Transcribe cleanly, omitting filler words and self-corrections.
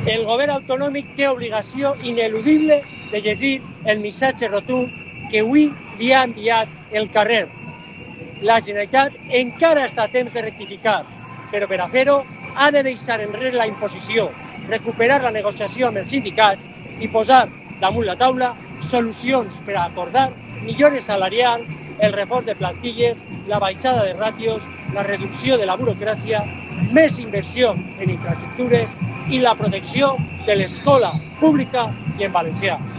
El govern autonòmic té obligació ineludible de llegir el missatge rotund que avui li ha enviat el carrer. La Generalitat encara està a temps de rectificar, però per a fer-ho ha de deixar enrere la imposició, recuperar la negociació amb els sindicats i posar damunt la taula solucions per a acordar millores salarials, el reforç de plantilles, la baixada de ràtios, la reducció de la burocràcia, més inversió en infraestructures i la protecció de l'escola pública i en valencià.